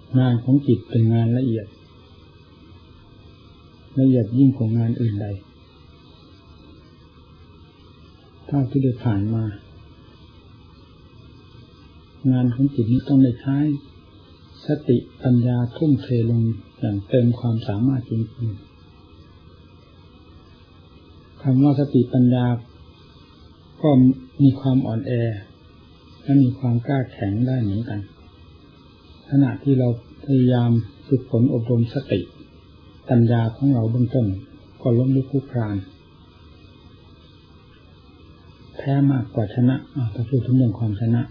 งานของจิตเป็นงานละเอียดยิ่งกว่างานอื่นใดถ้าที่ได้ผ่านมางานของจิตนี้ต้องได้ใช้สติปัญญาทุ่มเทลงอย่างเต็มความสามารถจริงๆคำว่าสติปัญญาก็มีความอ่อนแอและมีความกล้าแข็งได้เหมือนกันขณะที่เราพยายามฝึกฝนอบรมสติปัญญาของเราเบื้องต้นก็ล้มลุกคลุกคลานแพ้มากกว่าชนะถ้าพูดถึงเรื่องความชนะ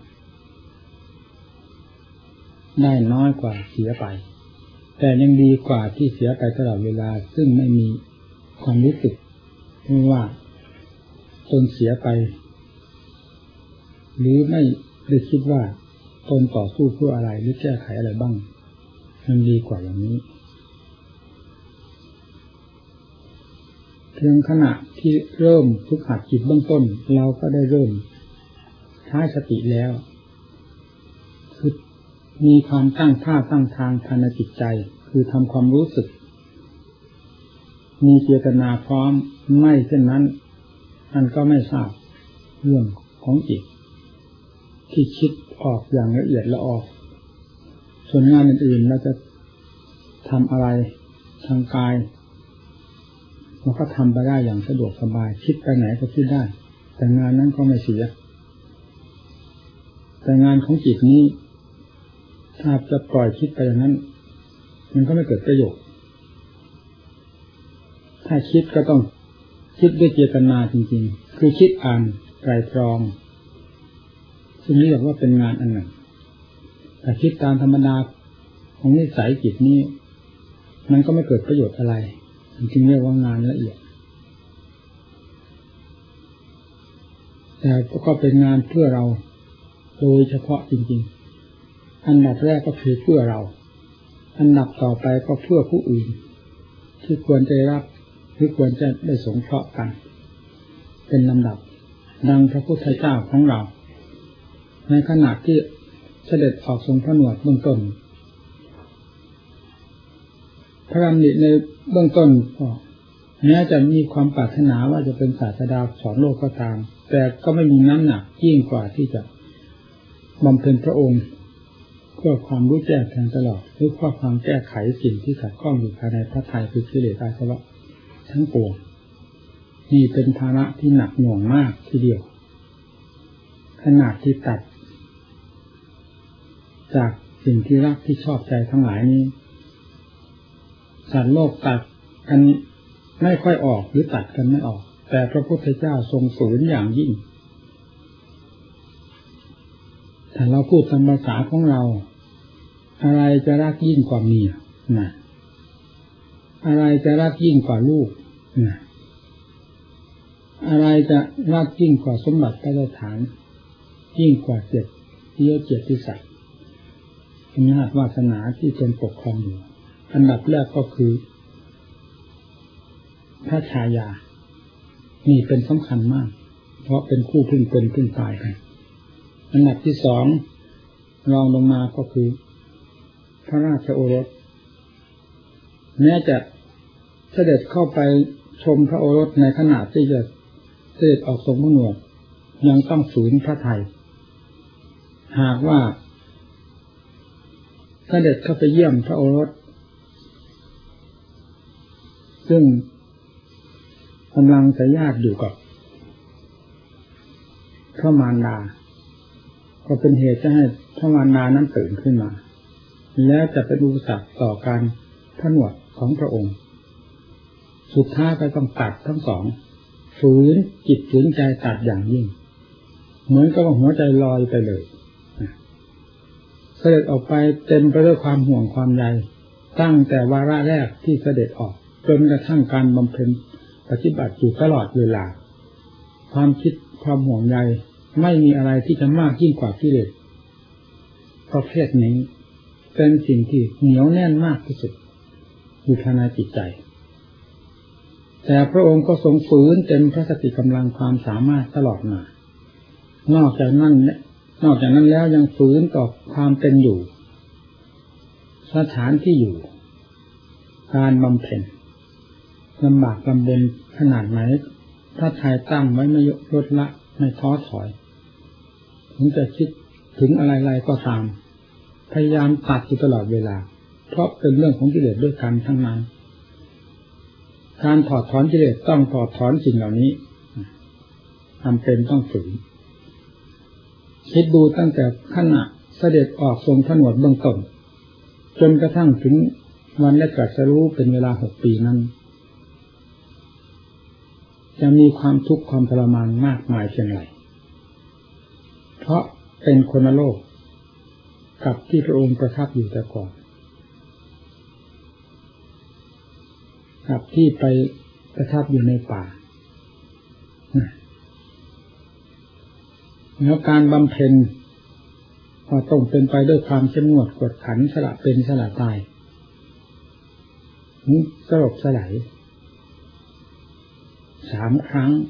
ได้น้อยกว่าเสียไปแต่ยังดีกว่าที่เสียไปตลอดเวลาซึ่งไม่มีความรู้สึกว่าตนเสียไปหรือไม่ได้คิดว่าตนต่อสู้เพื่ออะไรหรือแก้ไขอะไรบ้างมันดีกว่าอย่างนี้เพียงขณะที่เริ่มฝึกหัดจิตเบื้องต้นเราก็ได้เริ่มใช้สติแล้วคือมีความตั้งท่าตั้งทางภายในจิตใจคือทำความรู้สึกมีเจตนาพร้อมไม่เช่นนั้นมันก็ไม่ทราบเรื่องของจิตที่คิดออกอย่างละเอียดละออกส่วนงานอื่นๆเราจะทำอะไรทางกายเราก็ทำไปได้อย่างสะดวกสบายคิดไปไหนก็คิดได้แต่งานนั้นก็ไม่เสียแต่งานของจิตนี้ถ้าจะปล่อยคิดไปอย่างนั้นมันก็ไม่เกิดประโยชน์ถ้าคิดก็ต้องคิดด้วยเจตนาจริงๆคือคิดอ่านไตรตรองซึ่งเรียกว่าเป็นงานอันหนึ่งแต่คิดตามธรรมดาของนิสัยจิตนี้มันก็ไม่เกิดประโยชน์อะไรจึงเรียกว่างานละเอียดแต่ก็เป็นงานเพื่อเราโดยเฉพาะจริงๆอันดับแรกก็คือเพื่อเราอันดับต่อไปก็เพื่อผู้อื่นที่ควรจะรับหรือควรจะได้สงเคราะห์กันเป็นลำดับดังพระพุทธเจ้าของเราในขณะที่เสด็จออกทรงผนวดเบื้องต้นพระดำริในเบื้องต้นก็แม้จะมีความปรารถนาว่าจะเป็นศาสดาสอนโลกก็ตามแต่ก็ไม่มีน้ำหนักยิ่งกว่าที่จะบำเพ็ญพระองค์เพื่อความรู้แจ้งแทงตลอดหรือเพื่อความแก้ไขสิ่งที่ขัดข้องอยู่ภายในพระทัยคือกิเลสอาสวะทั้งปวงนี่เป็นภาระที่หนักหน่วงมากทีเดียวขนาดที่ตัดจากสิ่งที่รักที่ชอบใจทั้งหลายนี้สัตว์โลกตัดกันไม่ค่อยออกหรือตัดกันไม่ออกแต่พระพุทธเจ้าทรงฝืนอย่างยิ่งถ้าเราพูดตามภาษาของเราอะไรจะรักยิ่งกว่าเมียนะอะไรจะรักยิ่งกว่าลูกนะอะไรจะรักยิ่งกว่าสมบัติพระราชฐานยิ่งกว่าเกียรติศักดิ์อำนาจวาสนาที่ตนปกครองอยู่อันดับแรกก็คือพระชายานี่เป็นสำคัญมากเพราะเป็นคู่พึ่งเป็นพึ่งตายกันอันดับที่สองรองลงมาก็คือพระราชโอรสแม้จะเสด็จเข้าไปชมพระโอรสในขณะที่จะเสด็จออกทรงผนวดยังต้องฝืนพระทัยหากว่าเสด็จเข้าไปเยี่ยมพระโอรสซึ่งกำลังจะญาติอยู่กับพระมารดาก็เป็นเหตุจะให้พระมารดานั้นตื่นขึ้นมาแล้วจะเป็นอุปสรรคต่อการผนวดของพระองค์สุดท้ายก็ต้องตัดทั้งสองฝืนจิตฝืนใจตัดอย่างยิ่งเหมือนกับว่าหัวใจลอยไปเลยเสด็จออกไปเต็มไปด้วยความห่วงความใยตั้งแต่วาระแรกที่เสด็จออกจนกระทั่งการบำเพ็ญปฏิบัติอยู่ตลอดเวลาความคิดความห่วงใยไม่มีอะไรที่จะมากยิ่งกว่ากิเลสประเภทนี้เป็นสิ่งที่เหนียวแน่นมากที่สุดอยู่ภายในจิตใจแต่พระองค์ก็ทรงฝืนเต็มพระสติกำลังความสามารถตลอดมานอกจากนั้นแล้วยังฝืนต่อความเป็นอยู่สถานที่อยู่การบำเพ็ญลำบากลำบนขนาดไหนถ้าไทยตั้งไว้ไม่ลดละไม่ท้อถอยถึงจะคิดถึงอะไรๆก็ตามพยายามตัดอยู่ตลอดเวลาเพราะเป็นเรื่องของกิเลสด้วยกันทั้งนั้นการถอดถอนกิเลสต้องถอดถอนสิ่งเหล่านี้จำเป็นต้องฝืนคิดดูตั้งแต่ขณะเสด็จออกทรงผนวดเบื้องต้นจนกระทั่งถึงวันได้ตรัสรู้เป็นเวลา6 ปีนั้นจะมีความทุกข์ความทรมานมากมายเพียงไรเพราะเป็นคนละโลกกับที่พระองค์ประทับอยู่แต่ก่อนกับที่ไปประทับอยู่ในป่าแล้วการบำเพ็ญก็ต้องเป็นไปด้วยความเข้มงวดกวดขันสละเป็นสละตายสลบสลาย3 ครั้ง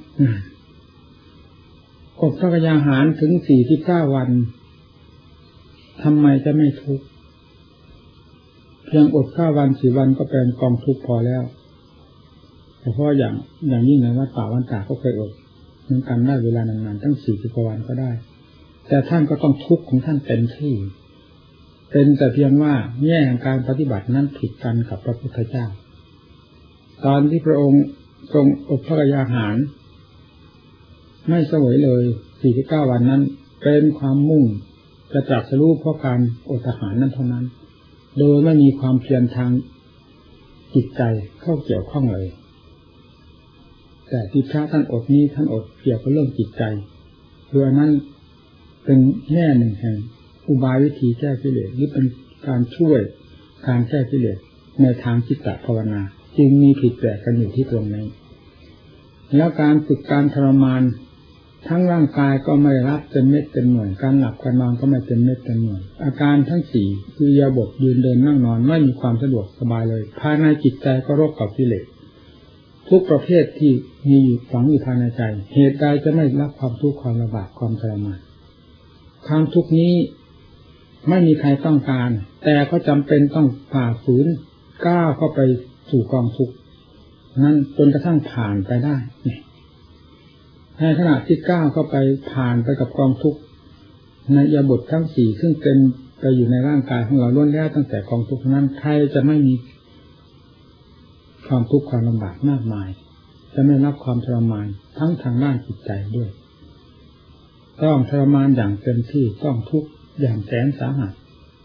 อดพระกยาหารถึง49 วันทำไมจะไม่ทุกข์เพียงอด9 วัน4 วันก็เป็นกองทุกข์พอแล้วเฉพาะอย่างยิ่งในวัดป่าวันตาก็เคยอดเหมือนกันได้เวลานานๆตั้ง40 กว่าวันก็ได้แต่ท่านก็ต้องทุกข์ของท่านเต็มที่เป็นแต่เพียงว่าแง่แห่งการปฏิบัตินั้นผิดกันกับพระพุทธเจ้าตอนที่พระองค์ทรงอดพระกยาหารไม่เสวยเลย49 วันนั้นเป็นความมุ่งจะตรัสรู้เพราะการอดอาหารนั้นเท่านั้นโดยไม่มีความเพียรทางจิตใจเข้าเกี่ยวข้องเลยแต่ที่พระท่านอดนี้ท่านอดเกี่ยวกับเรื่องจิตใจโดยนั้นเป็นแง่หนึ่งแห่งอุบายวิธีแก้กิเลสหรือเป็นการช่วยการแก้กิเลสในทางจิตตภาวนาจึงมีผิดแปลกกันอยู่ที่ตรงนี้แล้วการฝึกการทรมานทั้งร่างกายก็ไม่รับเต็มเม็ดเต็มหน่วยการหลับการนอนก็ไม่เต็มเม็ดเต็มหน่วยอาการทั้ง4คืออิริยาบถยืนเดินนั่งนอนไม่มีความสะดวกสบายเลยภายในจิตใจก็รบกับกิเลสทุกประเภทที่มีอยู่ฝังอยู่ภายในใจเหตุใดจะไม่รับความทุกข์ความลำบากความทรมานความทุกข์นี้ไม่มีใครต้องการแต่ก็จำเป็นต้องฝ่าฝืนก้าวเข้าไปสู่กองทุกข์นั้นจนกระทั่งผ่านไปได้ในขณะที่ก้าวเข้าไปผ่านไปกับกองทุกข์ในอิริยาบถทั้ง4ซึ่งเป็นไปอยู่ในร่างกายของเราล้วนแล้วตั้งแต่กองทุกข์นั้นใครจะไม่มีความทุกข์ความลำบากมากมายจะไม่รับความทรมานทั้งทางด้านจิตใจด้วยต้องทรมานอย่างเต็มที่ต้องทุกข์อย่างแสนสาหัส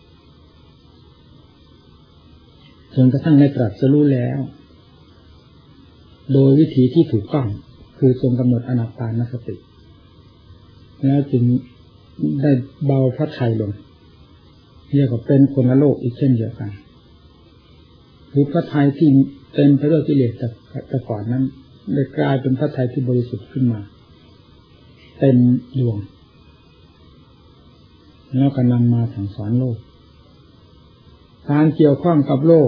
จนกระทั่งได้ตรัสรู้แล้วโดยวิธีที่ถูกต้องคือทรงกำหนดอนาปานสติแล้วจึงได้เบาพระทัยลงเรียกว่าเป็นคนละโลกอีกเช่นเดียวกันคือพระทัยที่เต็มไปด้วยกิเลสแต่ก่อนนั้นได้กลายเป็นพระทัยที่บริสุทธิ์ขึ้นมาเต็มดวงแล้วกำลังมาสั่งสอนโลกการเกี่ยวข้องกับโลก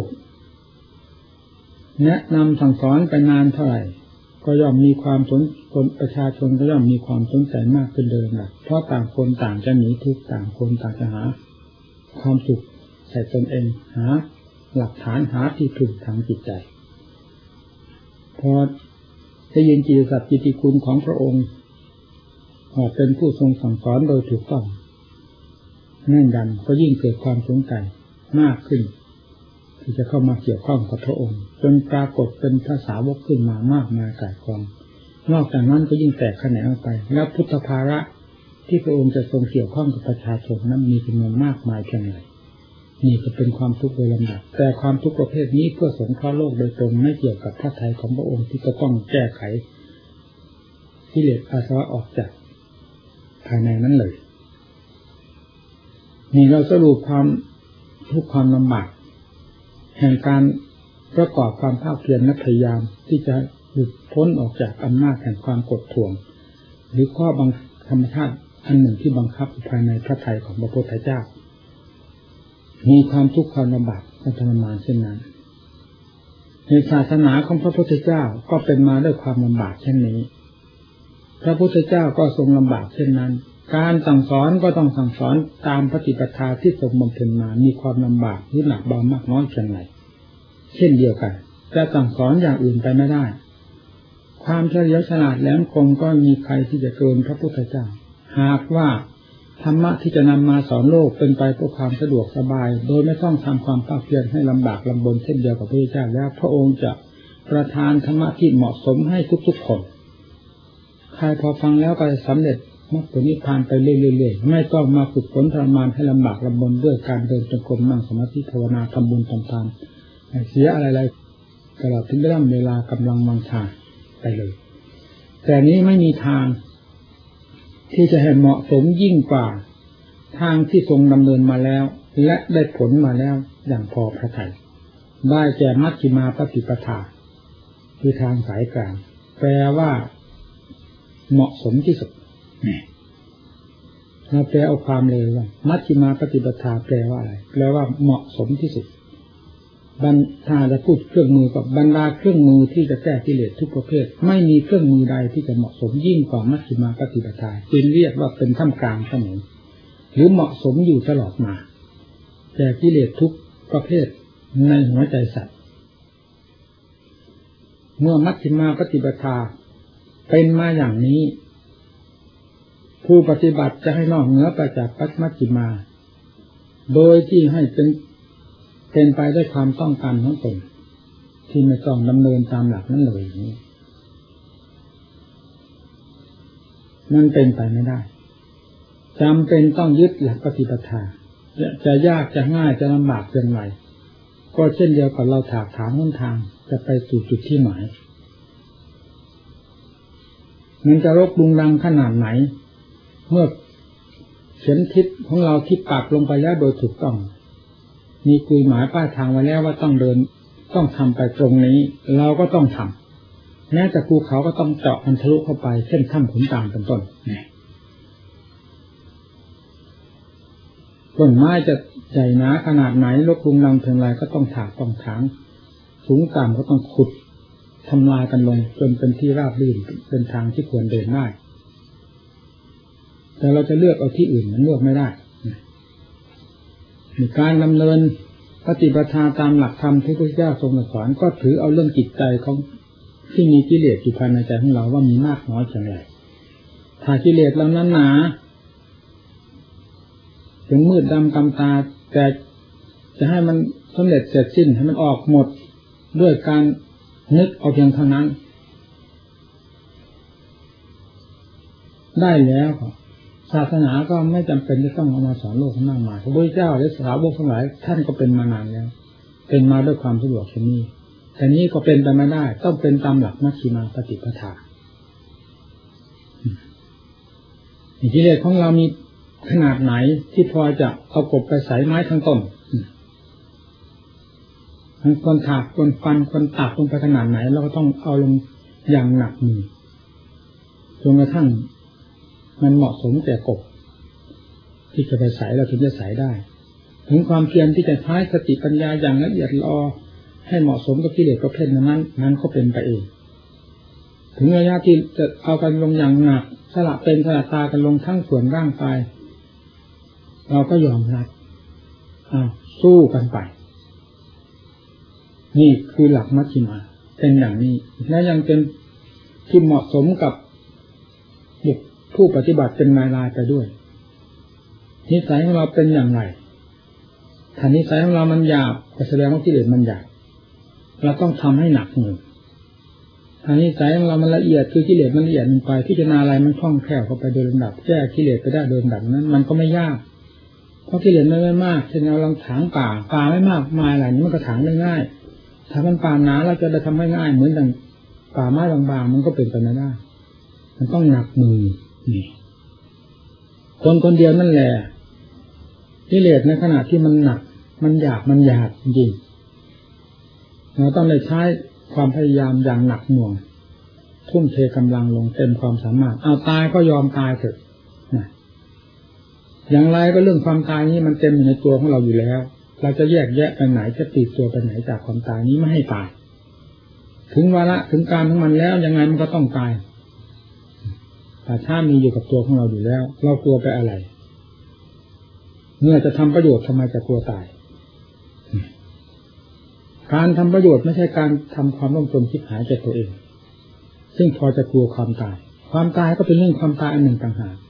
แนะนำสั่งสอนไปนานเท่าไหร่ก็ย่อมมีความสนประชาชนก็ย่อมมีความสนใจมากขึ้นเดิมนะเพราะต่างคนต่างจะหนีทุกข์ต่างคนต่างจะหาความสุขใส่ตนเองหาหลักฐานหาที่พึ่งทางจิตใจพอได้ยินกิตติศัพท์กิตติคุณของพระองค์เป็นผู้ทรงสั่งสอนโดยถูกต้องแน่นยันก็ยิ่งเกิดความสนใจมากขึ้นที่จะเข้ามาเกี่ยวข้องกับพระองค์จนปรากฏเป็นภาษาวกขึ้นมามากมายกายกองนอกจากนั้นก็ยิ่งแตกแขนงออกไปแล้วพุทธภาระที่พระองค์จะทรงเกี่ยวข้องกับประชาชนนั้นมีจำนวนมากมายเพียงไรนี่ก็เป็นความทุกข์โดยลำดับแต่ความทุกข์ประเภทนี้เพื่อสงเคราะห์โลกโดยตรงไม่เกี่ยวกับพระทัยของพระองค์ที่จะต้องแก้ไขกิเลสอาสวะออกจากภายในนั้นเลยนี่เราสรุปความทุกข์ความลำบากแห่งการประกอบความภาคเพียรและพยายามที่จะหลุดพ้นออกจากอำนาจแห่งความกดท่วงหรือข้อบังคับธรรมชาติอันหนึ่งที่บังคับภายในพระทัยของพระพุทธเจ้ามีความทุกข์ความลำบากความทรมานเช่นนั้นในศาสนาของพระพุทธเจ้าก็เป็นมาด้วยความลำบากเช่นนี้พระพุทธเจ้าก็ทรงลำบากเช่นนั้นการสั่งสอนก็ต้องสั่งสอนตามปฏิปทาที่ทรงบำเพ็ญมามีความลำบากหรือหนักเบามากน้อยเพียงไรเช่นเดียวกันจะสั่งสอนอย่างอื่นไปไม่ได้ความเฉลียวฉลาดแหลมคมก็มีใครที่จะเกินพระพุทธเจ้าหากว่าธรรมะที่จะนำมาสอนโลกเป็นไปเพื่อความสะดวกสบายโดยไม่ต้องทำความภาคเพียรให้ลำบากลำบนเช่นเดียวกับพระพุทธเจ้าแล้วพระองค์จะประทานธรรมะที่เหมาะสมให้ทุกๆคนใครพอฟังแล้วก็จะสำเร็จมรรคผลนิพพานไปเรื่อยๆไม่ต้องมาฝึกฝนทรมานให้ลำบากลำบนด้วยการเดินจงกรมนั่งสมาธิภาวนาทำบุญทำทานเสียอะไรๆตลอดถึงเวลากำลังวังชาไปเลยแต่นี้ไม่มีทางที่จะให้เหมาะสมยิ่งกว่าทางที่ทรงดำเนินมาแล้วและได้ผลมาแล้วอย่างพอพระทัยได้แก่มัชฌิมาปฏิปทาคือทางสายกลางแปลว่าเหมาะสมที่สุดเราแปลเอาความเลยว่ามัชฌิมาปฏิปทาแปลว่าอะไรแปลว่าเหมาะสมที่สุดถ้าจะพูดเครื่องมือกับบรรดาเครื่องมือที่จะแก้กิเลสทุกประเภทไม่มีเครื่องมือใดที่จะเหมาะสมยิ่งกว่ามัชฌิมาปฏิปทาจึงเรียกว่าเป็นท่ามกลางเสมอหรือเหมาะสมอยู่ตลอดมาแก้กิเลสทุกประเภทในหัวใจสัตว์เมื่อมัชฌิมาปฏิปทาเป็นมาอย่างนี้ผู้ปฏิบัติจะให้นอกเหนือไปจากมัชฌิมาโดยที่ให้เป็นไปด้วยความต้องการของตนที่ไม่ต้องดำเนินตามหลักนั้นเลยนี้มันเป็นไปไม่ได้จำเป็นต้องยึดหลักปฏิปทาจะยากจะง่ายจะลำบากเพียงไรก็เช่นเดียวกับเราถากถางหนทางจะไปสู่จุดที่หมายมันจะรกรุงรังขนาดไหนเมื่อเข็มทิศของเราที่ปักลงไปแล้วโดยถูกต้องมีกุยหมายป้ายทางไว้แล้วว่าต้องเดินต้องทำไปตรงนี้เราก็ต้องทำแม้แต่ภูเขาก็ต้องเจาะมันทะลุเข้าไปเช่นถ้ำขุนตาลเป็นต้นต้นไม้จะใหญ่หนาขนาดไหนรกรุงรังเพียงไรก็ต้องถากต้องถางสูงต่ำก็ต้องขุดทำลายกันลงจนเป็นที่ราบรื่นเป็นทางที่ควรเดินได้แต่เราจะเลือกเอาที่อื่นมันเลือกไม่ได้มีการดำเนินปฏิปทาตามหลักธรรมที่พระพุทธเจ้าทรงสอนก็ถือเอาเรื่องจิตใจของที่มีกิเลสอยู่ภายในใจของเราว่ามีมากน้อยเพียงไรถ้ากิเลสเรานั้นหนาถึงมืดดำกำตาแต่จะให้มันสำเร็จเสร็จสิ้นให้มันออกหมดด้วยการนึกเอาเพียงเท่านั้นได้แล้วศาสนาก็ไม่จำเป็นจะต้องเอามาสอนโลกมากมายพระพุทธเจ้าและสาวกทั้งหลายท่านก็เป็นมานานแล้วเป็นมาด้วยความสะดวกเช่นนี้แต่นี้ก็เป็นไปไม่ได้ต้องเป็นตามหลักมัชฌิมาปฏิปทากิเลสของเรามีขนาดไหนที่พอจะเอากบไปใส่ไม้ทั้งต้นคนถากคนฟันคนตัดลงไปขนาดไหนเราก็ต้องเอาลงอย่างหนักมือจนกระทั่งมันเหมาะสมแก่กบที่จะไปใส่เราถึงจะใส่ได้ถึงความเพียรที่จะใช้สติปัญญาอย่างละเอียดละออให้เหมาะสมกับกิเลสประเภทนั้นก็เป็นไปเองถึงระยะที่จะเอากันลงอย่างหนักสละเป็นสละตากันลงทั้งส่วนร่างกายเราก็ยอมรับสู้กันไปนี่คือหลักมัชฌิมาเป็นอย่างนี้และยังเป็นที่เหมาะสมกับผู้ปฏิบัติเป็นรายๆไปด้วยนิสัยของเราเป็นอย่างไรถ้านิสัยของเรามันหยาบก็แสดงว่ากิเลสมันหยาบเราต้องทำให้หนักหน่อยถ้านิสัยของเรามันละเอียดคือกิเลสมันละเอียดลงไปพิจารณาอะไรมันคล่องแคล่วเข้าไปโดยลำดับแก้กิเลสไปได้โดยลำดับนั้นมันก็ไม่ยากเพราะกิเลสมันไม่มากเช่นเราลองถางป่าไม่มากมายอะไรนี้มันก็ถางได้ง่ายถ้ามันป่าหนาเราจะได้ทำให้ง่ายเหมือนดังป่าไม้บางๆมันก็เป็นไปไม่ได้มันต้องหนักมือนี่คนเดียวนั่นแหละกิเลสในขณะที่มันหนักมันหยาบจริงเราต้องได้ใช้ความพยายามอย่างหนักหน่วงทุ่มเทกำลังลงเต็มความสามารถเอาตายก็ยอมตายเถอะนะอย่างไรก็เรื่องความตายนี้มันเต็มอยู่ในตัวของเราอยู่แล้วเราจะแยกแยะไปไหนจะตีตัวไปไหนจากความตายนี้ไม่ให้ตายถึงวาระถึงการของมันแล้วยังไงมันก็ต้องตายป่าช้ามีอยู่กับตัวของเราอยู่แล้วเรากลัวไปอะไรเมื่อจะทำประโยชน์ทำไมจะกลัวตายการทำประโยชน์ไม่ใช่การทำความร่มจมชิบหายแก่ตัวเองซึ่งพอจะกลัวความตายความตายก็เป็นเรื่องความตายอันหนึ่งต่างหาก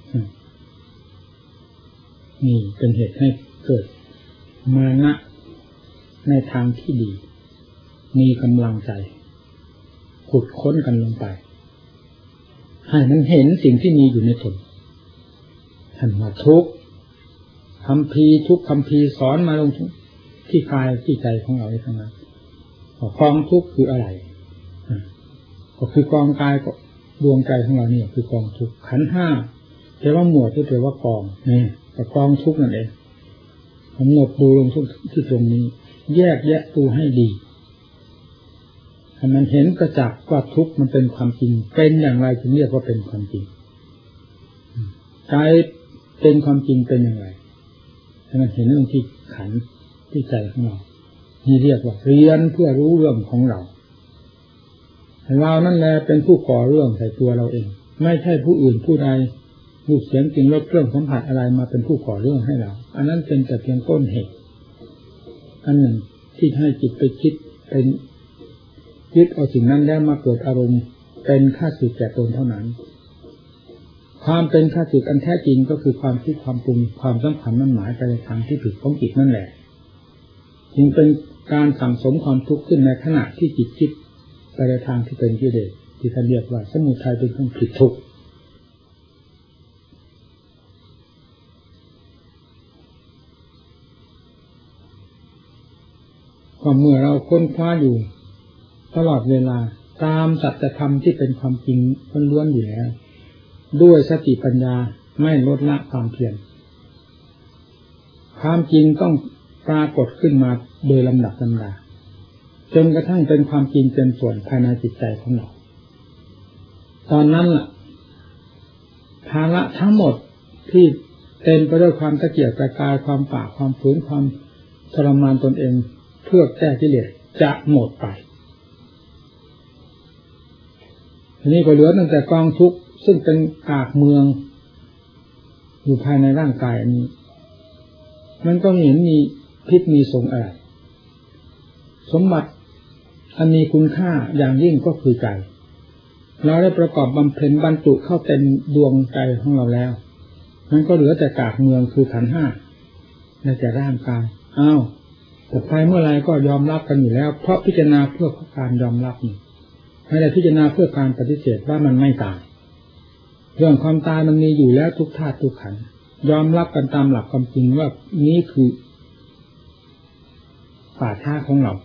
นี่เป็นเหตุให้เกิดมานะในทางที่ดีมีกำลังใจขุดค้นกันลงไปให้มันเห็นสิ่งที่มีอยู่ในตนท่านว่าทุกข์คัมภีร์ทุกคัมภีร์สอนมาลงที่กายที่ใจของเราทั้งนั้นกองทุกข์คืออะไรก็คือกองกายก็ดวงใจของเราเนี่ยคือกองทุกข์ขันธ์ห้าแต่ว่าหมวดที่แปลว่ากองนี่ก็กองทุกข์นั่นเองกำหนดดูลงทุกที่ตรงนี้แยกแยะดูให้ดีให้มันเห็นประจักษ์ว่าทุกข์มันเป็นความจริงเป็นอย่างไรถึงเรียกว่าเป็นความจริงใจเป็นความจริงเป็นอย่างไรให้มันเห็นเรื่องที่ขันธ์ที่ใจของเรานี่เรียกว่าเรียนเพื่อรู้เรื่องของเราเรานั่นแหละเป็นผู้ก่อเรื่องใส่ตัวเราเองไม่ใช่ผู้อื่นผู้ใดรูปเสียงกลิ่นรสเครื่องสัมผัสอะไรมาเป็นผู้ก่อเรื่องให้เราอันนั้นเป็นแต่เพียงต้นเหตุอันหนึ่งที่ให้จิตไปคิดเป็นยึดเอาสิ่งนั้นแล้วมาเกิดอารมณ์เป็นข้าศึกแก่ตนเท่านั้นความเป็นข้าศึกอันแท้จริงก็คือความคิดความปรุงความสำคัญมั่นหมายไปในทางที่ผิดของจิตนั่นแหละจึงเป็นการสั่งสมความทุกข์ขึ้นในขณะที่จิตคิดไปในทางที่เป็นกิเลสที่ท่านเรียกว่าสมุทัยเป็นเครื่องผิดทุกข์ก็เมื่อเราค้นคว้าอยู่ตลอดเวลาตามสัจธรรมที่เป็นความจริงล้วนๆอยู่แล้วด้วยสติปัญญาไม่ลดละความเพียรความจริงต้องปรากฏขึ้นมาโดยลำดับลำดาจนกระทั่งเป็นความจริงเป็นส่วนภายในจิตใจของเราตอนนั้นล่ะภาระทั้งหมดที่เต็มไปด้วยความตะเกียกตะกายความปากความฝืนความทรมานตนเองเพื่อแก้กิเลสจะหมดไปทีนี้ก็เหลือตั้งแต่กองทุกข์ซึ่งเป็นกากเมืองอยู่ภายในร่างกายอันนี้มันก็เห็นมีพิษมีสงอะไรสมบัติอันมีคุณค่าอย่างยิ่งก็คือใจเราได้ประกอบบำเพ็ญบรรจุเข้าเต็มดวงใจของเราแล้วมันก็เหลือแต่กากเมืองคือขันธ์ห้าในแต่ร่างกายแต่ไปเมื่อไรก็ยอมรับกันอยู่แล้วเพราะพิจารณาเพื่อการยอมรับนี่ไม่ได้พิจารณาเพื่อการปฏิเสธว่ามันไม่ตายเรื่องความตายมันมีอยู่แล้วทุกธาตุทุกขันธ์ยอมรับกันตามหลักความจริงว่านี้คือป่าช้าของเรา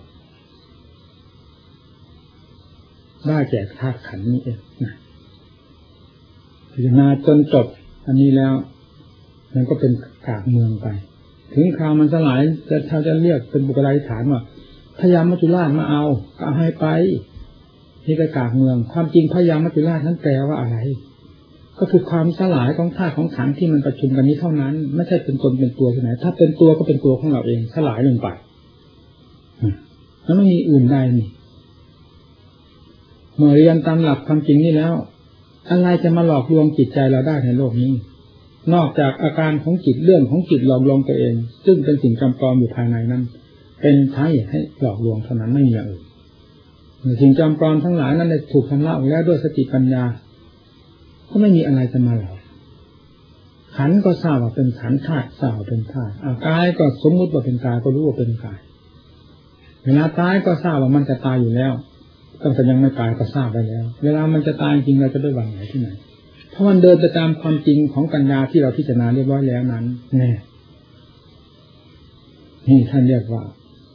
ได้แก่ธาตุขันธ์นี้เองนะพิจารณาจนจบอันนี้แล้วมันก็เป็นกากเมืองไปถึงคราวมันสลายแต่ถ้าจะเรียกเป็นบุคลาธิฐานว่าพยามัจจุราชมาเอาก็ให้ไปนี่ก็กากเมืองความจริงพยามัจจุราชนั้นแปลว่าอะไรก็คือความสลายของธาตุของขันธ์ที่มันประชุมกันนี้เท่านั้นไม่ใช่เป็นตนเป็นตัวที่ไหนถ้าเป็นตัวก็เป็นตัวของเราเองสลายลงไปแล้วไม่มีอื่นใดนี่เมื่อเรียนตามหลักความจริงนี่แล้วอะไรจะมาหลอกลวงจิตใจเราได้ในโลกนี้นอกจากอาการของจิตเรื่องของจิตหลอกลวงตัวเองซึ่งเป็นสิ่งจำปลอมอยู่ภายในนั้นเป็นท้ายให้หลอกลวงเท่านั้นไม่มีอย่างอื่นสิ่งจำปลอมทั้งหลายนั้นได้ถูกชำระแล้วด้วยสติปัญญาก็ไม่มีอะไรจะมาหลอกขันธ์ก็ทราบว่าเป็นขันธ์ธาตุทราบว่าเป็นธาตุกายก็สมมุติว่าเป็นกายก็รู้ว่าเป็นกายเวลาตายก็ทราบว่ามันจะตายอยู่แล้วตั้งแต่ยังไม่ตายก็ทราบไปแล้วเวลามันจะตายจริงเราจะได้หวังไหนที่ไหนเพราะมันเดินไปตามความจริงของปัญญาที่เราพิจารณาเรียบร้อยแล้วนั้นนี่ท่านเรียกว่า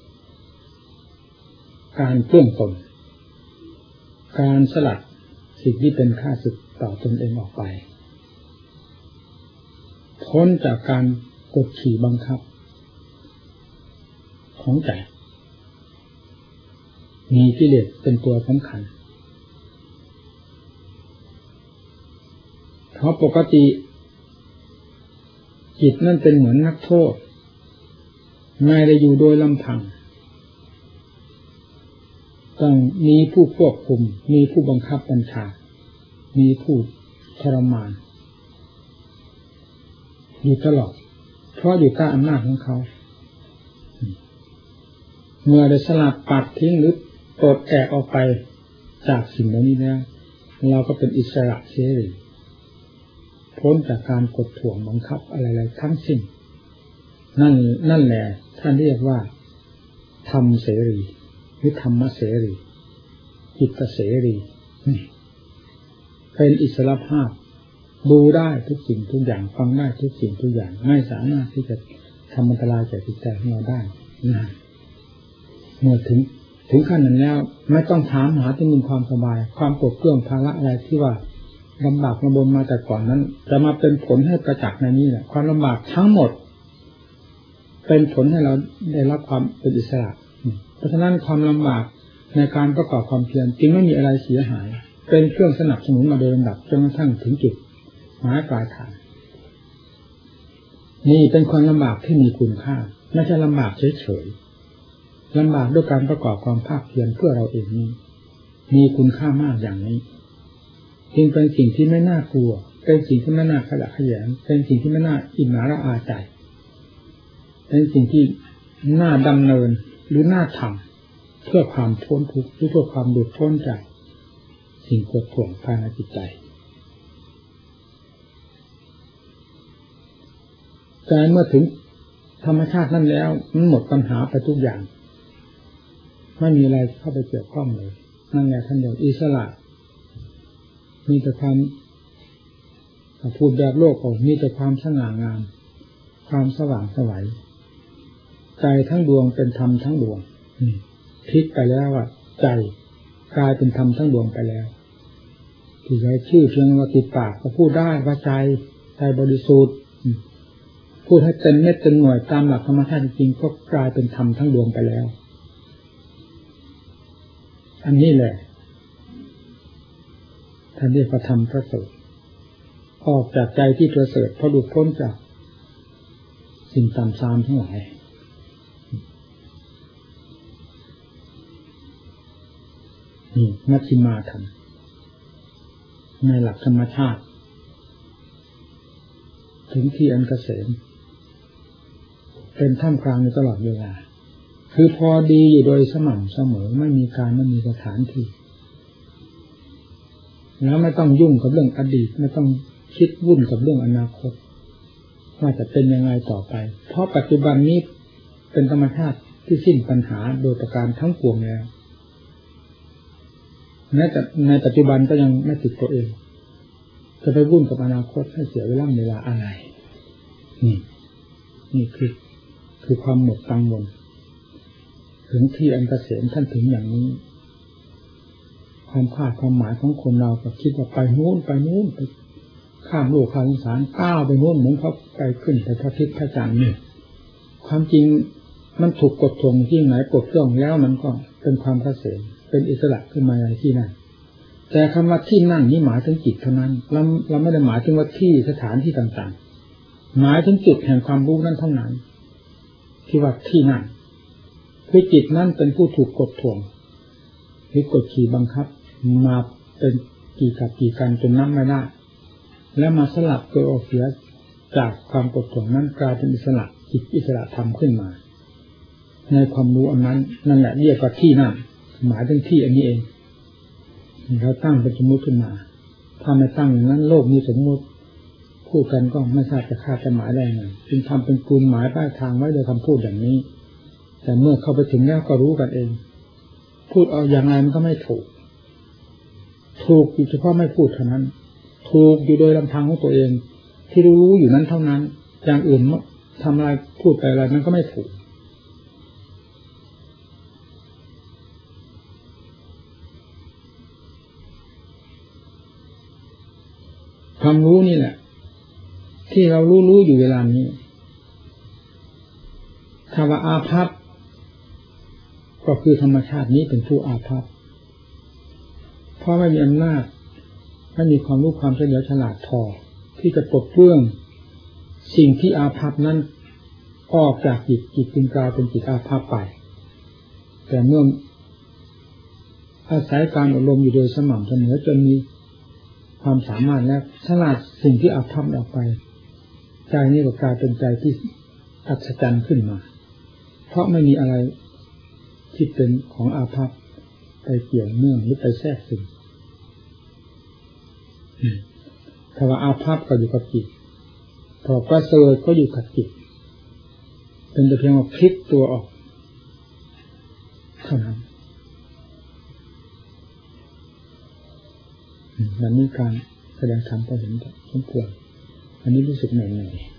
การเพื่องตนการสลัดสิ่งที่เป็นข้าศึกต่อตนเองออกไปพ้นจากการกดขี่บังคับของใจมีกิเลสเป็นตัวสำคัญเพราะปกติจิตนั่นเป็นเหมือนนักโทษไม่ได้อยู่โดยลำพังต้องมีผู้ควบคุมมีผู้บังคับบัญชามีผู้ทรมานอยู่ตลอดเพราะอยู่ใต้อำนาจของเขาเมื่อได้สลัดปัดทิ้งหรือปลดแอกออกไปจากสิ่งเหล่านี้แล้วเราก็เป็นอิสระเสรีพ้นจากการกดถ่วงบังคับอะไรๆทั้งสิ้นนั่นแหละท่านเรียกว่าธรรมเสรีหรือธรรมเสรีจิตเสรีเป็นอิสระภาพดูได้ทุกสิ่งทุกอย่างฟังได้ทุกสิ่งทุกอย่างไม่สามารถที่จะทำอันตรายแก่จิตใจของเราได้นะเมื่อถึงขั้นนั้นแล้วไม่ต้องถามหาที่มีความสบายความปวดเครื่องภาระอะไรที่ว่าลำบากลำบนมาแต่ก่อนนั้นจะมาเป็นผลให้ประจักษ์ในนี้แหละความลำบากทั้งหมดเป็นผลให้เราได้รับความเป็นอิสระเพราะฉะนั้นความลำบากในการประกอบความเพียรจึงไม่มีอะไรเสียหายเป็นเครื่องสนับสนุนมาโดยลำดับจนกระทั่งถึงจุดหมายปลายทางนี่เป็นความลำบากที่มีคุณค่าไม่ใช่ลำบากเฉยๆลำบากด้วยการประกอบความภาคเพียรเพื่อเราเองนี้มีคุณค่ามากอย่างนี้จึงเป็นสิ่งที่ไม่น่ากลัวเป็นสิ่งที่ไม่น่าขยะแขยงเป็นสิ่งที่ไม่น่าอิจฉาระอาใจเป็นสิ่งที่น่าดำเนินหรือน่าทำเพื่อความพ้นทุกข์หรือเพื่อความหลุดพ้นจากสิ่งกดข่วงภายในจิตใจใจเมื่อถึงธรรมชาตินั่นแล้วมันหมดปัญหาไปทุกอย่างไม่มีอะไรเข้าไปเกี่ยวข้องเลยนั่นแหละท่านเรียกอิสระมีแต่ความพูดแบบโลกออกมีแต่ความสง่างามความสว่างไสวใจทั้งดวงเป็นธรรมทั้งดวงพลิกไปแล้วว่าใจกลายเป็นธรรมทั้งดวงไปแล้วที่ใช้ชื่อเพียงว่าติดปากก็พูดได้ว่าใจบริสุทธิ์พูดให้เต็มเม็ดเต็มหน่วยตามหลักธรรมชาติจริงๆก็กลายเป็นธรรมทั้งดวงไปแล้วอันนี้แหละท่านเรียกว่าธรรมประเสริฐออกจากใจที่ประเสริฐพอหลุดพ้นจากสิ่งต่ำทรามทั้งหลายนี่มัชฌิมาธรรมในหลักธรรมชาติถึงที่อันเกษมเป็นท่ามกลางในตลอดเวลาคือพอดีอยู่โดยสม่ำเสมอไม่มีการไม่มีสถานที่แล้วไม่ต้องยุ่งกับเรื่องอดีตไม่ต้องคิดวุ่นกับเรื่องอนาคตว่าจะเป็นยังไงต่อไปเพราะปัจจุบันนี้เป็นธรรมชาติที่สิ้นปัญหาโดยประการทั้งปวงแล้วแม้แต่ในปัจจุบันก็ยังไม่ติดตัวเองจะไปวุ่นกับอนาคตให้เสียเวลาอะไรนี่คือความหมดกังวลถึงที่อันเกษมท่านถึงอย่างนี้ความคาดความหมายของคนเราก็คิดว่าไปโน้นไปข้ามโลกข้ามสงสารก้าวไปโน้นเหมือนเขาไปขึ้นไปพระอาทิตย์พระจันทร์นี่ความจริงมันถูกกดถ่วงที่ไหนกดเครื่องแล้วมันก็เป็นความเกษมเป็นอิสระขึ้นมาในที่นั่นแต่คำว่าที่นั่นนี่หมายถึงจิตเท่านั้นเราไม่ได้หมายถึงว่าที่สถานที่ต่างๆหมายถึงจุดแห่งความรู้นั้นเท่านั้นที่ว่าที่นั่นคือจิตนั้นเป็นผู้ถูกกดถ่วงหรือกดขี่บังคับมาเป็นกี่กับกี่กันจนนับไม่ได้แล้วมาสลับตัวออกเสียจากความกดถ่วงนั้นกลายเป็นอิสระจิตอิสระธรรมขึ้นมาในความรู้อันนั้นนั่นแหละเรียกว่าที่นั่นหมายถึงที่อันนี้เองเราตั้งเป็นสมมติขึ้นมาถ้าไม่ตั้งอย่างนั้นโลกมีสมมติพูดกันก็ไม่ทราบจะคาดจะหมายได้ไงจึงทำเป็นกลุ่มหมายป้ายทางไว้โดยคำพูดอย่างนี้แต่เมื่อเข้าไปถึงแล้วก็รู้กันเองพูดเอาอย่างไรมันก็ไม่ถูกอยู่เฉพาะไม่พูดเท่านั้นถูกอยู่โดยลำพังของตัวเองที่รู้อยู่นั้นเท่านั้นอย่างอื่นทำอะไรพูดไปอะไรมันก็ไม่ถูกความรู้นี่แหละที่เรารู้อยู่เวลานี้ถ้าว่าอาภัพก็คือธรรมชาตินี้เป็นผู้อาภัพเพราะไม่มีอำนาจไม่มีความรู้ความเฉลียวฉลาดพอที่จะปลดเปลื้องสิ่งที่อาภัพนั้นออกจากจิตจึงกลายเป็นจิตอาภัพไปแต่เมื่ออาศัยการอบรมอยู่โดยสม่ำเสมอจนมีความสามารถและฉลาดสิ่งที่อาภัพออกไปใจนี้ก็กลายเป็นใจที่อัศจรรย์ขึ้นมาเพราะไม่มีอะไรที่เป็นของอาภัพไปเกี่ยวเนื่องหรือไปแทรกซึมถ้าว่าอาภัพก็อยู่กับจิตพอประเสริฐก็อยู่กับจิตเป็นแต่เพียงว่าพลิกตัวออกเท่านั้นวันนี้การแสดงธรรมก็เห็นสมควรอันนี้รู้สึกเหนื่อย